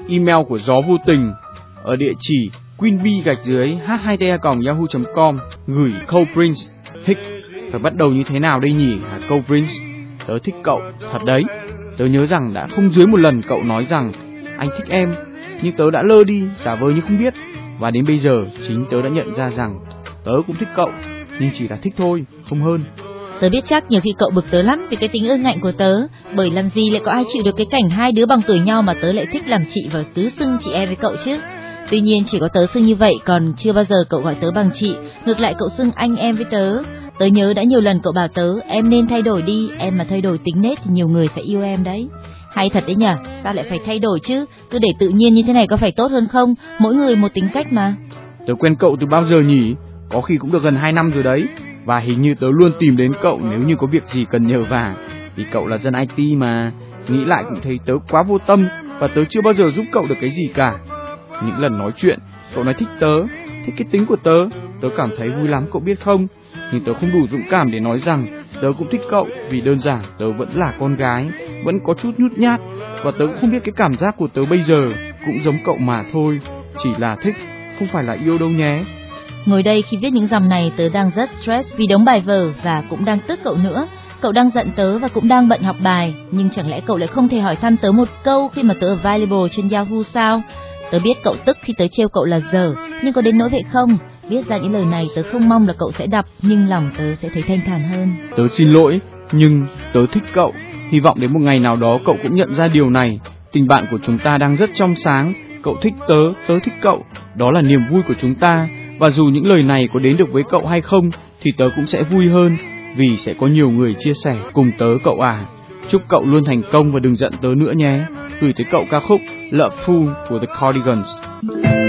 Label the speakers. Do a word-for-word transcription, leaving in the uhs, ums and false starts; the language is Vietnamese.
Speaker 1: email của Gió Vô Tình ở địa chỉ queenbee gạch dưới h hai t a còng yahoo chấm com, gửi câu Prince thích. Phải bắt đầu như thế nào đây nhỉ hả câu Prince? Tớ thích cậu thật đấy. Tớ nhớ rằng đã không dưới một lần cậu nói rằng anh thích em, nhưng tớ đã lơ đi, giả vờ như không biết. Và đến bây giờ chính tớ đã nhận ra rằng tớ cũng thích cậu, nhưng chỉ là thích thôi, không hơn.
Speaker 2: Tớ biết chắc nhiều khi cậu bực tớ lắm vì cái tính ương ngạnh của tớ, bởi làm gì lại có ai chịu được cái cảnh hai đứa bằng tuổi nhau mà tớ lại thích làm chị và tứ xưng chị em với cậu chứ. Tuy nhiên chỉ có tớ xưng như vậy, còn chưa bao giờ cậu gọi tớ bằng chị, ngược lại cậu xưng anh em với tớ. Tớ nhớ đã nhiều lần cậu bảo tớ em nên thay đổi đi, em mà thay đổi tính nết thì nhiều người sẽ yêu em đấy. Hay thật đấy nhở, sao lại phải thay đổi chứ, cứ để tự nhiên như thế này có phải tốt hơn không, mỗi người một tính cách mà.
Speaker 1: Tớ quen cậu từ bao giờ nhỉ? Có khi cũng được gần hai năm rồi đấy. Và hình như tớ luôn tìm đến cậu nếu như có việc gì cần nhờ vả, vì cậu là dân i tê mà. Nghĩ lại cũng thấy tớ quá vô tâm, và tớ chưa bao giờ giúp cậu được cái gì cả. Những lần nói chuyện, cậu nói thích tớ, thích cái tính của tớ, tớ cảm thấy vui lắm cậu biết không. Nhưng tớ không đủ dũng cảm để nói rằng tớ cũng thích cậu, vì đơn giản tớ vẫn là con gái, vẫn có chút nhút nhát, và tớ cũng không biết cái cảm giác của tớ bây giờ cũng giống cậu mà thôi, chỉ là thích, không phải là yêu đâu nhé.
Speaker 2: Ngồi đây khi viết những dòng này tớ đang rất stress vì đống bài vở và cũng đang tức cậu nữa. Cậu đang giận tớ và cũng đang bận học bài, nhưng chẳng lẽ cậu lại không thể hỏi thăm tớ một câu khi mà tớ available trên Yahoo sao? Tớ biết cậu tức khi tớ trêu cậu là dở, nhưng có đến nỗi vậy không? Viết ra những lời này tớ không mong là cậu sẽ đọc, nhưng lòng tớ sẽ thấy thanh thản hơn.
Speaker 1: Tớ xin lỗi, nhưng tớ thích cậu. Hy vọng đến một ngày nào đó cậu cũng nhận ra điều này. Tình bạn của chúng ta đang rất trong sáng. Cậu thích tớ, tớ thích cậu. Đó là niềm vui của chúng ta. Và dù những lời này có đến được với cậu hay không, thì tớ cũng sẽ vui hơn, vì sẽ có nhiều người chia sẻ cùng tớ cậu à. Chúc cậu luôn thành công và đừng giận tớ nữa nhé. Gửi tới cậu ca khúc Love Fool của The Cardigans.